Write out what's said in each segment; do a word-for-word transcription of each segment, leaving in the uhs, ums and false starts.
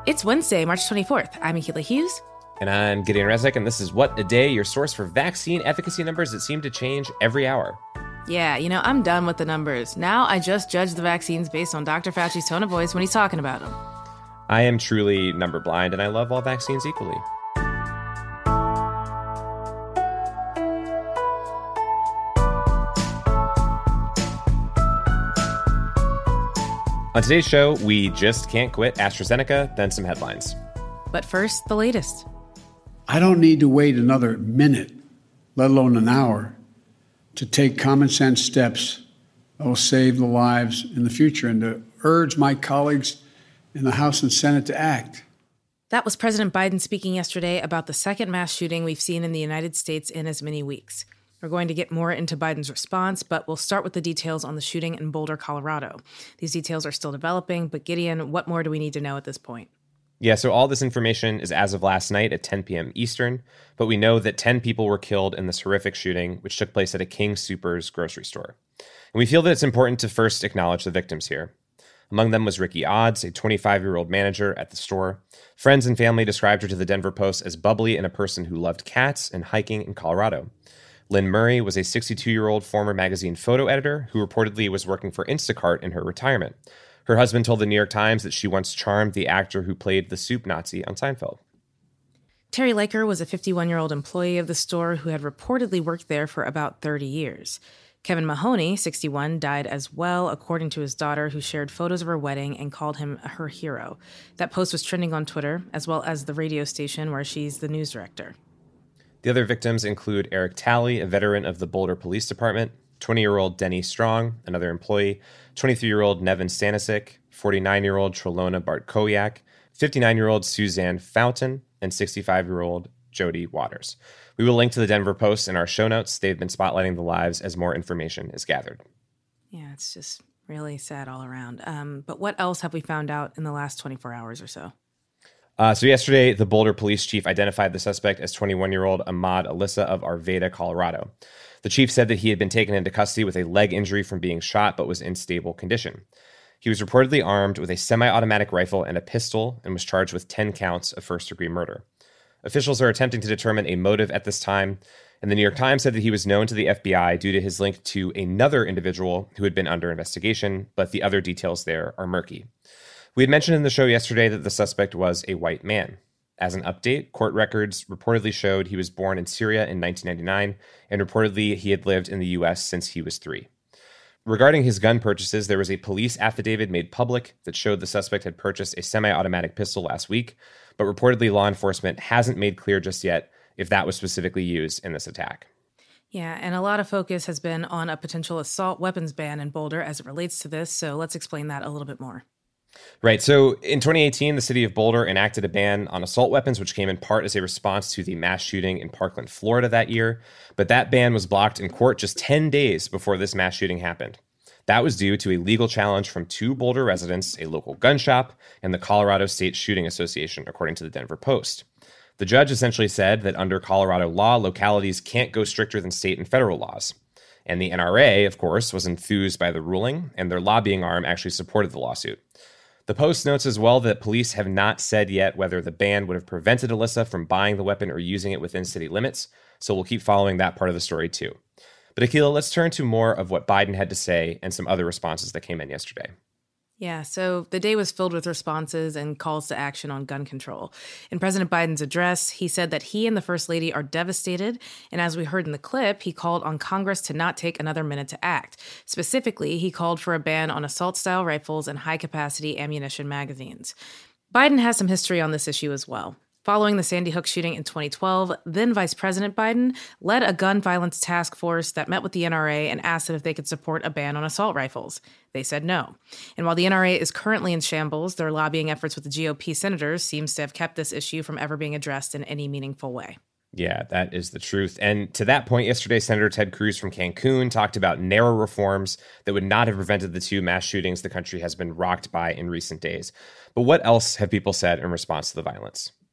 It's Wednesday, March twenty-fourth. I'm Akila Hughes. And I'm Gideon Resnick, and this is What a Day, your source for vaccine efficacy numbers that seem to change every hour. Yeah, you know, I'm done with the numbers. Now I just judge the vaccines based on Doctor Fauci's tone of voice when he's talking about them. I am truly number blind, and I love all vaccines equally. On today's show, we just can't quit AstraZeneca, then some headlines. But first, the latest. I don't need to wait another minute, let alone an hour, to take common sense steps that will save the lives in the future and to urge my colleagues in the House and Senate to act. That was President Biden speaking yesterday about the second mass shooting we've seen in the United States in as many weeks. We're going to get more into Biden's response, but we'll start with the details on the shooting in Boulder, Colorado. These details are still developing, but Gideon, what more do we need to know at this point? Yeah, so all this information is as of last night at ten p.m. Eastern, but we know that ten people were killed in this horrific shooting, which took place at a King Soopers grocery store. And we feel that it's important to first acknowledge the victims here. Among them was Ricky Odds, a twenty-five-year-old manager at the store. Friends and family described her to the Denver Post as bubbly and a person who loved cats and hiking in Colorado. Lynn Murray was a sixty-two-year-old former magazine photo editor who reportedly was working for Instacart in her retirement. Her husband told the New York Times that she once charmed the actor who played the soup Nazi on Seinfeld. Terry Laker was a fifty-one-year-old employee of the store who had reportedly worked there for about thirty years. Kevin Mahoney, sixty-one, died as well, according to his daughter, who shared photos of her wedding and called him her hero. That post was trending on Twitter, as well as the radio station where she's the news director. The other victims include Eric Talley, a veteran of the Boulder Police Department, twenty-year-old Denny Strong, another employee, twenty-three-year-old Nevin Stanisic, forty-nine-year-old Trelona Bartkowiak, fifty-nine-year-old Suzanne Fountain, and sixty-five-year-old Jody Waters. We will link to the Denver Post in our show notes. They've been spotlighting the lives as more information is gathered. Yeah, it's just really sad all around. Um, but what else have we found out in the last twenty-four hours or so? Uh, so yesterday, the Boulder police chief identified the suspect as twenty-one-year-old Ahmad Alyssa of Arvada, Colorado. The chief said that he had been taken into custody with a leg injury from being shot, but was in stable condition. He was reportedly armed with a semi-automatic rifle and a pistol and was charged with ten counts of first-degree murder. Officials are attempting to determine a motive at this time, and the New York Times said that he was known to the F B I due to his link to another individual who had been under investigation, but the other details there are murky. We had mentioned in the show yesterday that the suspect was a white man. As an update, court records reportedly showed he was born in Syria in nineteen ninety-nine, and reportedly he had lived in the U S since he was three. Regarding his gun purchases, there was a police affidavit made public that showed the suspect had purchased a semi-automatic pistol last week, but reportedly law enforcement hasn't made clear just yet if that was specifically used in this attack. Yeah, and a lot of focus has been on a potential assault weapons ban in Boulder as it relates to this, so let's explain that a little bit more. Right. So in twenty eighteen, the city of Boulder enacted a ban on assault weapons, which came in part as a response to the mass shooting in Parkland, Florida that year. But that ban was blocked in court just ten days before this mass shooting happened. That was due to a legal challenge from two Boulder residents, a local gun shop, and the Colorado State Shooting Association, according to the Denver Post. The judge essentially said that under Colorado law, localities can't go stricter than state and federal laws. And the N R A, of course, was enthused by the ruling, and their lobbying arm actually supported the lawsuit. The Post notes as well that police have not said yet whether the ban would have prevented Alyssa from buying the weapon or using it within city limits, so we'll keep following that part of the story too. But Akila, let's turn to more of what Biden had to say and some other responses that came in yesterday. Yeah, so the day was filled with responses and calls to action on gun control. In President Biden's address, he said that he and the First Lady are devastated, and as we heard in the clip, he called on Congress to not take another minute to act. Specifically, he called for a ban on assault-style rifles and high-capacity ammunition magazines. Biden has some history on this issue as well. Following the Sandy Hook shooting in twenty twelve, then Vice President Biden led a gun violence task force that met with the N R A and asked if they could support a ban on assault rifles. They said no. And while the N R A is currently in shambles, their lobbying efforts with the G O P senators seems to have kept this issue from ever being addressed in any meaningful way. Yeah, that is the truth. And to that point, yesterday, Senator Ted Cruz from Cancun talked about narrow reforms that would not have prevented the two mass shootings the country has been rocked by in recent days. But what else have people said in response to the violence?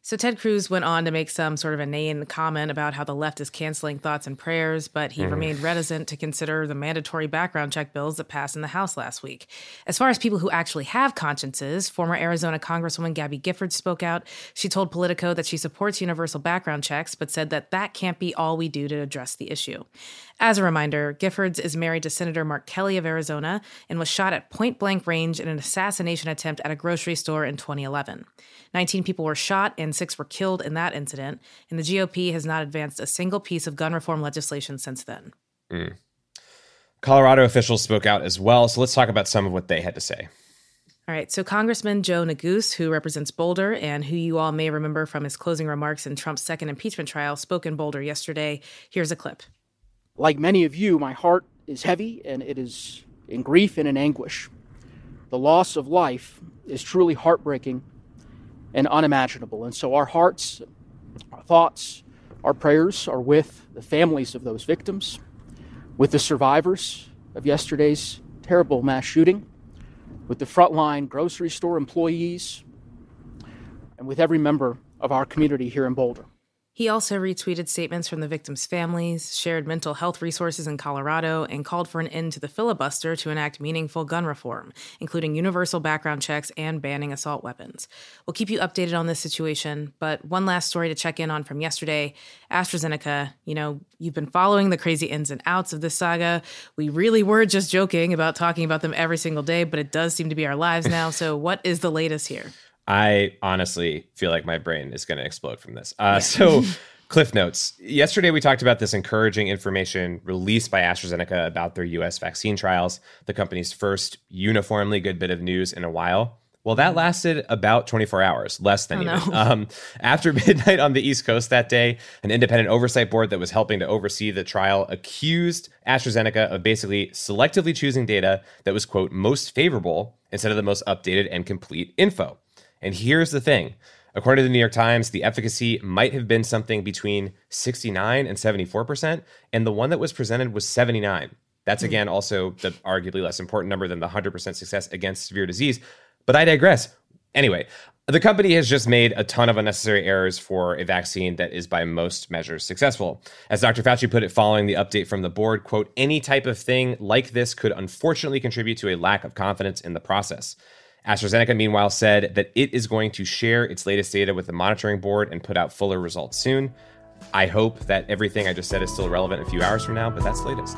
So Ted Cruz went on to make some sort of inane comment about how the left is canceling thoughts and prayers, but he mm. remained reticent to consider the mandatory background check bills that passed in the House last week. As far as people who actually have consciences, former Arizona Congresswoman Gabby Giffords spoke out. She told Politico that she supports universal background checks, but said that that can't be all we do to address the issue. As a reminder, Giffords is married to Senator Mark Kelly of Arizona and was shot at point-blank range in an assassination attempt at a grocery store in twenty eleven. nineteen people were shot and six were killed in that incident, and the G O P has not advanced a single piece of gun reform legislation since then. Mm. Colorado officials spoke out as well, so let's talk about some of what they had to say. All right, so Congressman Joe Neguse, who represents Boulder and who you all may remember from his closing remarks in Trump's second impeachment trial, spoke in Boulder yesterday. Here's a clip. Like many of you, my heart is heavy and it is in grief and in anguish. The loss of life is truly heartbreaking and unimaginable. And so our hearts, our thoughts, our prayers are with the families of those victims, with the survivors of yesterday's terrible mass shooting, with the frontline grocery store employees, and with every member of our community here in Boulder. He also retweeted statements from the victims' families, shared mental health resources in Colorado, and called for an end to the filibuster to enact meaningful gun reform, including universal background checks and banning assault weapons. We'll keep you updated on this situation, but one last story to check in on from yesterday. AstraZeneca, you know, you've been following the crazy ins and outs of this saga. We really were just joking about talking about them every single day, but it does seem to be our lives now. So what is the latest here? I honestly feel like my brain is going to explode from this. Uh, yeah. So, Cliff Notes. Yesterday, we talked about this encouraging information released by AstraZeneca about their U S vaccine trials, the company's first uniformly good bit of news in a while. Well, that lasted about twenty-four hours, less than oh, even. No. Um, after midnight on the East Coast that day, an independent oversight board that was helping to oversee the trial accused AstraZeneca of basically selectively choosing data that was, quote, most favorable instead of the most updated and complete info. And here's the thing. According to the New York Times, the efficacy might have been something between sixty-nine and seventy-four percent, and the one that was presented was seventy-nine. That's, again, also the arguably less important number than the one hundred percent success against severe disease. But I digress. Anyway, the company has just made a ton of unnecessary errors for a vaccine that is by most measures successful. As Doctor Fauci put it following the update from the board, quote, any type of thing like this could unfortunately contribute to a lack of confidence in the process. AstraZeneca, meanwhile, said that it is going to share its latest data with the monitoring board and put out fuller results soon. I hope that everything I just said is still relevant a few hours from now, but that's the latest.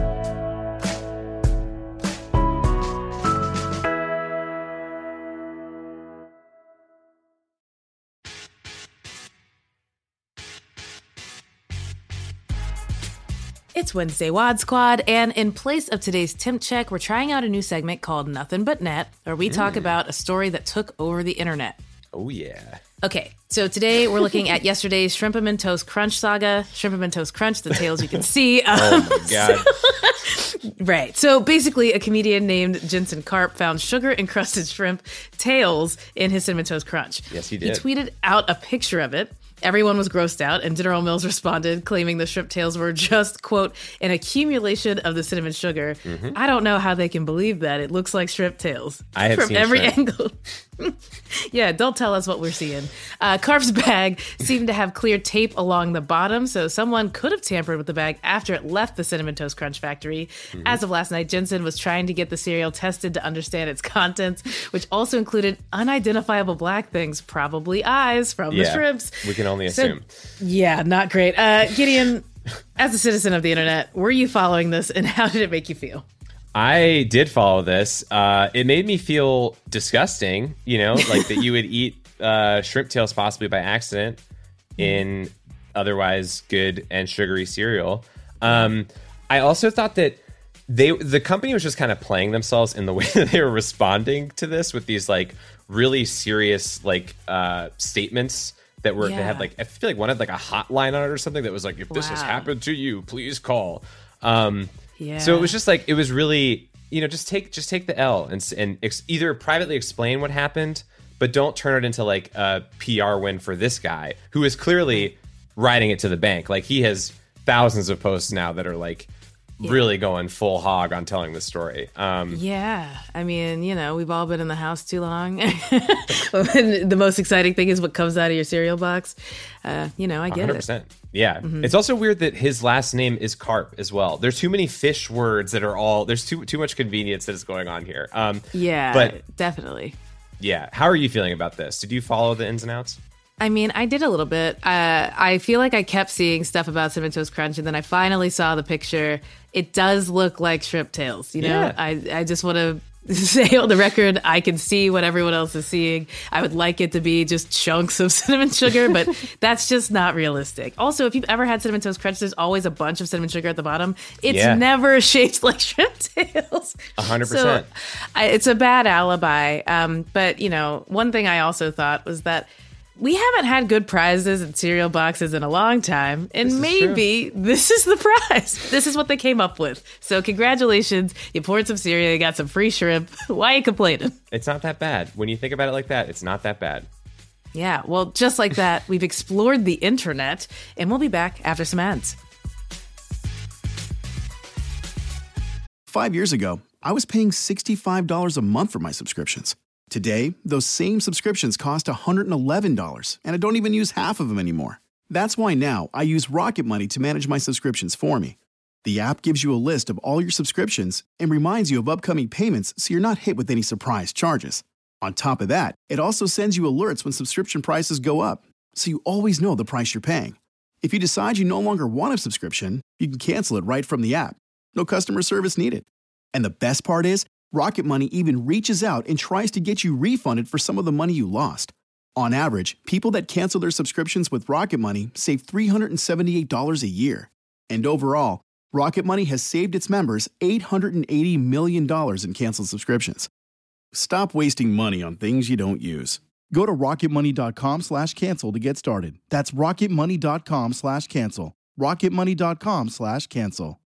It's Wednesday Wad Squad, and in place of today's Temp Check, we're trying out a new segment called Nothing But Net, where we mm. talk about a story that took over the internet. Oh, yeah. Okay, so today we're looking at yesterday's Shrimp 'em and Toast Crunch saga. Shrimp 'em and Toast Crunch, the tales you can see. Um, oh, my God. So, right. So basically, a comedian named Jensen Karp found sugar-encrusted shrimp tails in his Cinnamon Toast Crunch. Yes, he did. He tweeted out a picture of it. Everyone was grossed out, and General Mills responded, claiming the shrimp tails were just, quote, an accumulation of the cinnamon sugar. Mm-hmm. I don't know how they can believe that. It looks like shrimp tails. I have from seen every shrimp. angle. Yeah, don't tell us what we're seeing. Uh, Karp's bag seemed to have clear tape along the bottom, so someone could have tampered with the bag after it left the Cinnamon Toast Crunch factory. Mm-hmm. As of last night, Jensen was trying to get the cereal tested to understand its contents, which also included unidentifiable black things, probably eyes from yeah, the shrimps. We can only assume. So, yeah, not great. Uh, Gideon, as a citizen of the internet, were you following this, and how did it make you feel? I did follow this. Uh, it made me feel disgusting, you know, like that you would eat uh, shrimp tails possibly by accident in otherwise good and sugary cereal. Um, I also thought that they the company was just kind of playing themselves in the way that they were responding to this with these like really serious like uh, statements that were, yeah. they had like, I feel like one had like a hotline on it or something that was like, if this wow. has happened to you, please call. Um, Yeah. So it was just like, it was really, you know, just take just take the L and and ex- either privately explain what happened, but don't turn it into like a P R win for this guy who is clearly riding it to the bank. Like he has thousands of posts now that are like really going full hog on telling the story. Um, yeah. I mean, you know, we've all been in the house too long. And the most exciting thing is what comes out of your cereal box. Uh, you know, I get one hundred percent. it. Yeah. Mm-hmm. It's also weird that his last name is Karp as well. There's too many fish words that are all, there's too too much convenience that is going on here. Um, yeah, but definitely. Yeah. How are you feeling about this? Did you follow the ins and outs? I mean, I did a little bit. Uh, I feel like I kept seeing stuff about Cinnamon Toast Crunch, and then I finally saw the picture. It does look like shrimp tails, you know? Yeah. I, I just want to say on the record, I can see what everyone else is seeing. I would like it to be just chunks of cinnamon sugar, but that's just not realistic. Also, if you've ever had Cinnamon Toast Crunch, there's always a bunch of cinnamon sugar at the bottom. It's yeah. never shaped like shrimp tails. one hundred percent. So I, it's a bad alibi. Um, but, you know, one thing I also thought was that we haven't had good prizes in cereal boxes in a long time, and this maybe this is the prize. This is what they came up with. So congratulations. You poured some cereal, you got some free shrimp. Why are you complaining? It's not that bad. When you think about it like that, it's not that bad. Yeah, well, just like that, we've explored the internet, and we'll be back after some ads. Five years ago, I was paying sixty-five dollars a month for my subscriptions. Today, those same subscriptions cost one hundred eleven dollars, and I don't even use half of them anymore. That's why now I use Rocket Money to manage my subscriptions for me. The app gives you a list of all your subscriptions and reminds you of upcoming payments so you're not hit with any surprise charges. On top of that, it also sends you alerts when subscription prices go up, so you always know the price you're paying. If you decide you no longer want a subscription, you can cancel it right from the app. No customer service needed. And the best part is, Rocket Money even reaches out and tries to get you refunded for some of the money you lost. On average, people that cancel their subscriptions with Rocket Money save three hundred seventy-eight dollars a year. And overall, Rocket Money has saved its members eight hundred eighty million dollars in canceled subscriptions. Stop wasting money on things you don't use. Go to rocketmoney.com slash cancel to get started. That's rocketmoney.com slash cancel. rocketmoney.com slash cancel.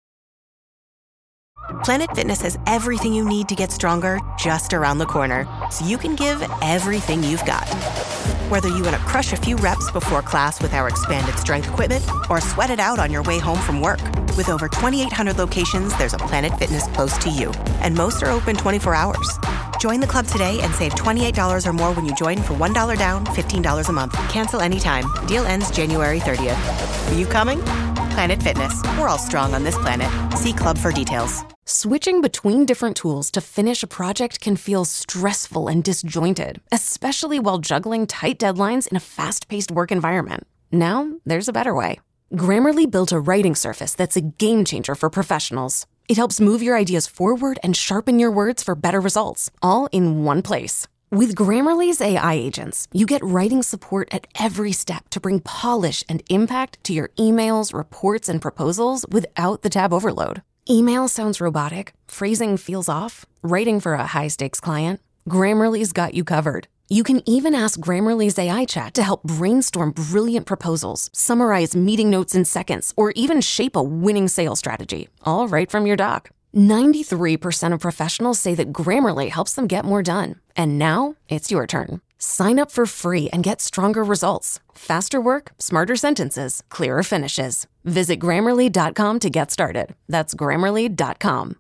Planet Fitness has everything you need to get stronger just around the corner, so you can give everything you've got. Whether you want to crush a few reps before class with our expanded strength equipment or sweat it out on your way home from work. With over twenty-eight hundred locations, there's a Planet Fitness close to you, and most are open twenty-four hours. Join the club today and save twenty-eight dollars or more when you join for one dollar down, fifteen dollars a month. Cancel anytime. Deal ends January thirtieth. Are you coming? Planet Fitness. We're all strong on this planet. See club for details. Switching between different tools to finish a project can feel stressful and disjointed, especially while juggling tight deadlines in a fast-paced work environment. Now, there's a better way. Grammarly built a writing surface that's a game changer for professionals. It helps move your ideas forward and sharpen your words for better results, all in one place. With Grammarly's A I agents, you get writing support at every step to bring polish and impact to your emails, reports, and proposals without the tab overload. Email sounds robotic, phrasing feels off, writing for a high-stakes client. Grammarly's got you covered. You can even ask Grammarly's A I chat to help brainstorm brilliant proposals, summarize meeting notes in seconds, or even shape a winning sales strategy, all right from your dock. ninety-three percent of professionals say that Grammarly helps them get more done. And now it's your turn. Sign up for free and get stronger results. Faster work, smarter sentences, clearer finishes. Visit Grammarly dot com to get started. That's Grammarly dot com.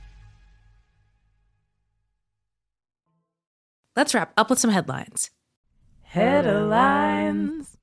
Let's wrap up with some headlines. Headlines.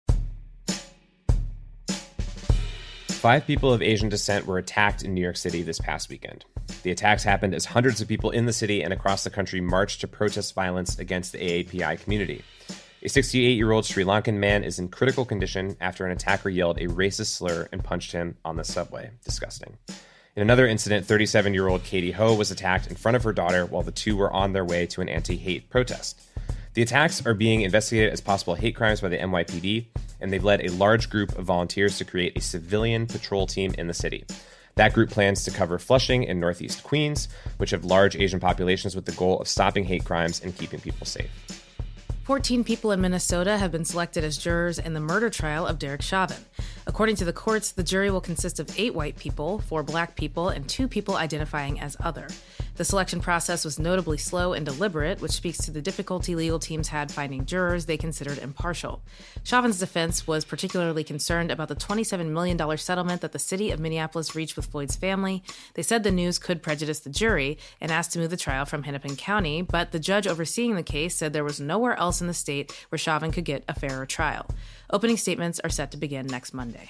Five people of Asian descent were attacked in New York City this past weekend. The attacks happened as hundreds of people in the city and across the country marched to protest violence against the A A P I community. A sixty-eight-year-old Sri Lankan man is in critical condition after an attacker yelled a racist slur and punched him on the subway. Disgusting. In another incident, thirty-seven-year-old Katie Ho was attacked in front of her daughter while the two were on their way to an anti-hate protest. The attacks are being investigated as possible hate crimes by the N Y P D, and they've led a large group of volunteers to create a civilian patrol team in the city. That group plans to cover Flushing and Northeast Queens, which have large Asian populations, with the goal of stopping hate crimes and keeping people safe. fourteen people in Minnesota have been selected as jurors in the murder trial of Derek Chauvin. According to the courts, the jury will consist of eight white people, four black people, and two people identifying as other. The selection process was notably slow and deliberate, which speaks to the difficulty legal teams had finding jurors they considered impartial. Chauvin's defense was particularly concerned about the twenty-seven million dollars settlement that the city of Minneapolis reached with Floyd's family. They said the news could prejudice the jury and asked to move the trial from Hennepin County, but the judge overseeing the case said there was nowhere else in the state where Chauvin could get a fairer trial. Opening statements are set to begin next Monday.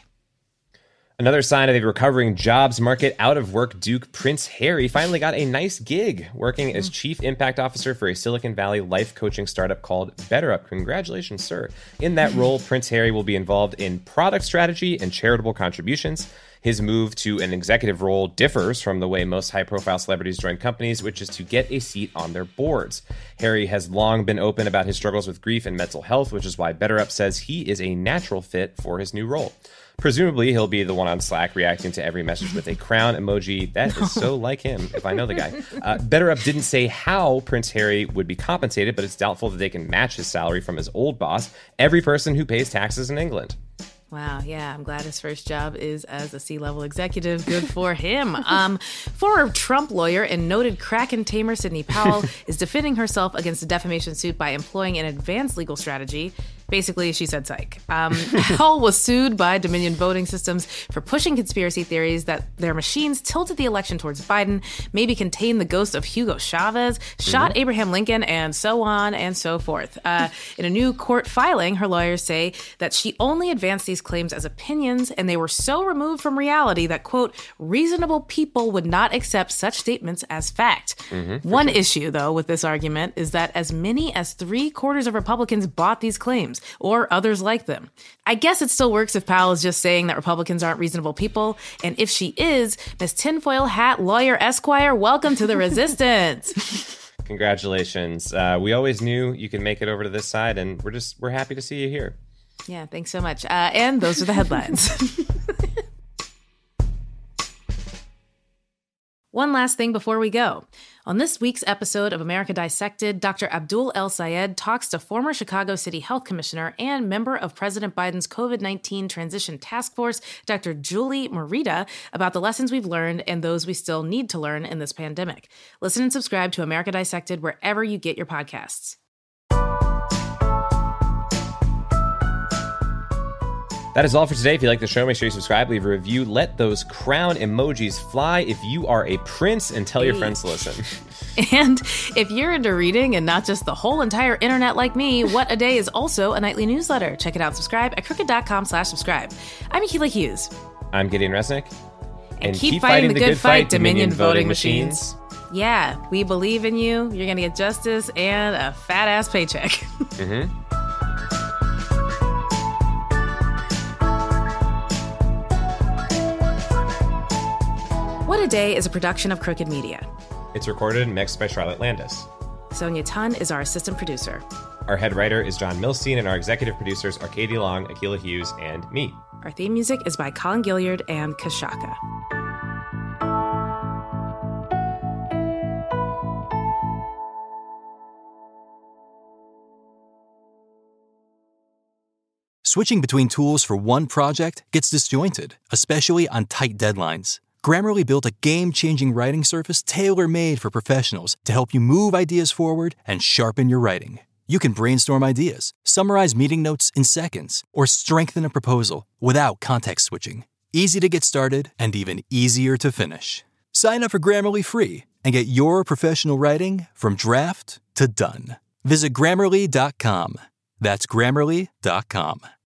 Another sign of a recovering jobs market, out-of-work Duke Prince Harry finally got a nice gig working as Chief Impact Officer for a Silicon Valley life coaching startup called BetterUp. Congratulations, sir. In that role, Prince Harry will be involved in product strategy and charitable contributions. His move to an executive role differs from the way most high-profile celebrities join companies, which is to get a seat on their boards. Harry has long been open about his struggles with grief and mental health, which is why BetterUp says he is a natural fit for his new role. Presumably, he'll be the one on Slack reacting to every message with a crown emoji. That is so like him, if I know the guy. Uh, BetterUp didn't say how Prince Harry would be compensated, but it's doubtful that they can match his salary from his old boss, every person who pays taxes in England. Wow, yeah, I'm glad his first job is as a C-level executive. Good for him. Um, former Trump lawyer and noted Kraken tamer Sidney Powell is defending herself against a defamation suit by employing an advanced legal strategy. Basically, she said psych. Um, Powell was sued by Dominion Voting Systems for pushing conspiracy theories that their machines tilted the election towards Biden, maybe contained the ghost of Hugo Chavez, shot mm-hmm. Abraham Lincoln, and so on and so forth. Uh, in a new court filing, her lawyers say that she only advanced these claims as opinions, and they were so removed from reality that, quote, reasonable people would not accept such statements as fact. Mm-hmm, One sure. issue, though, with this argument is that as many as three quarters of Republicans bought these claims, or others like them. I guess it still works if Powell is just saying that Republicans aren't reasonable people. And if she is, Miss Tinfoil Hat Lawyer Esquire, welcome to the resistance. Congratulations. Uh, we always knew you could make it over to this side, and we're just we're happy to see you here. Yeah, thanks so much. Uh, and those are the headlines. One last thing before we go. On this week's episode of America Dissected, Doctor Abdul El-Sayed talks to former Chicago City Health Commissioner and member of President Biden's COVID nineteen Transition Task Force, Doctor Julie Morita, about the lessons we've learned and those we still need to learn in this pandemic. Listen and subscribe to America Dissected wherever you get your podcasts. That is all for today. If you like the show, make sure you subscribe, leave a review, let those crown emojis fly if you are a prince, and tell hey. your friends to listen. And if you're into reading and not just the whole entire internet like me, What a Day is also a nightly newsletter. Check it out. Subscribe at crooked.com slash subscribe. I'm Akilah Hughes. I'm Gideon Resnick. And, and keep, keep fighting, fighting the good fight, Dominion, Dominion voting machines. machines. Yeah, we believe in you. You're going to get justice and a fat-ass paycheck. Mm-hmm. What a Day is a production of Crooked Media. It's recorded and mixed by Charlotte Landis. Sonia Tun is our assistant producer. Our head writer is John Milstein, and our executive producers are Katie Long, Akilah Hughes, and me. Our theme music is by Colin Gilliard and Kashaka. Switching between tools for one project gets disjointed, especially on tight deadlines. Grammarly built a game-changing writing surface tailor-made for professionals to help you move ideas forward and sharpen your writing. You can brainstorm ideas, summarize meeting notes in seconds, or strengthen a proposal without context switching. Easy to get started and even easier to finish. Sign up for Grammarly free and get your professional writing from draft to done. Visit Grammarly dot com. That's Grammarly dot com.